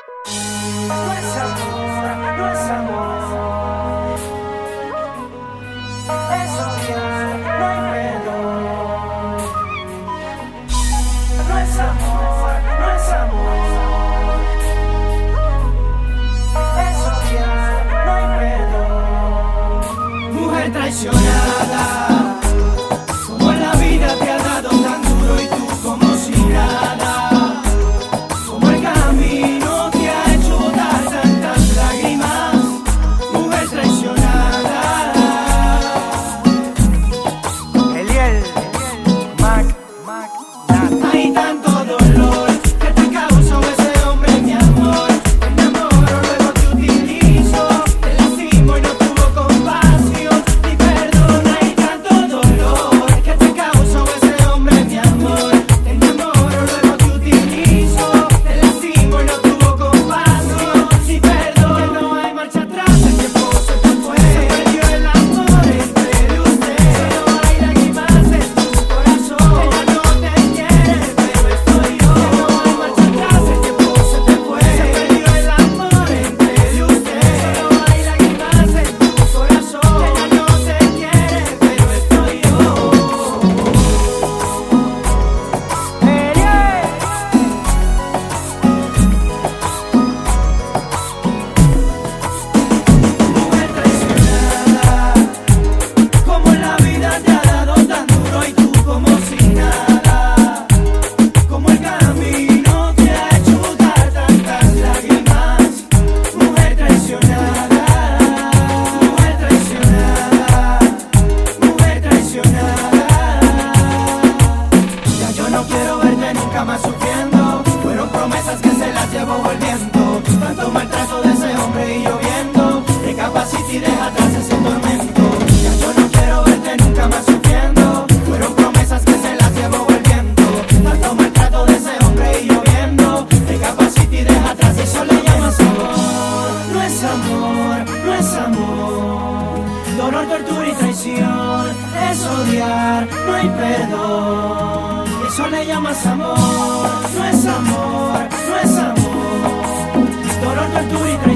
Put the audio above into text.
No es amor, no es amor. Es odiar, no hay perdón. No es amor, no es amor. Es odiar, no hay perdón. Mujer traicionada, como la vida te ha dado tan duro y tú como si nada. Como el camino te ha hecho botar tantas lágrimas. Mujer traicionada. Eliel, Mac, hay tanto dolor que te causó ese hombre, mi amor. Te enamoro, luego te utilizo, te lastimo y no tuvo compasión ni perdón. Hay tanto dolor que te causó ese hombre, mi amor. Te enamoro, luego te utilizo, te lastimo y no tuvo compasión ni perdón. Que no hay marcha atrás, el tiempo se te fue. Se perdió el amor entre ustedes. No hay lágrimas en tu corazón. Ella no te quiere, pero estoy yo. Que no hay marcha atrás, el tiempo se te fue. Se perdió el amor entre ustedes. No hay lágrimas en tu corazón. Ella no te quiere, pero estoy yo. Mujer traicionada, como la vida te ha dado tan duro y tú como si nada. Como el camino te ha hecho botar tantas lágrimas. Mujer traicionada, mujer traicionada, mujer traicionada. Ya yo no quiero verte nunca más sufriendo. Fueron promesas que se las llevó volviendo. Tanto maltrato de ese hombre y lloviendo. Recapacita y deja atrás ese tormento. Ya yo no quiero verte nunca más sufriendo. Fueron promesas que se las llevó volviendo. Tanto maltrato de ese hombre y lloviendo. Recapacita y deja atrás, eso le llamas amor. No es amor, no es amor. Dolor, tortura y traición es odiar, no hay perdón. Eso le llamas amor. No es amor, no es amor. Dolor, tortura y traición.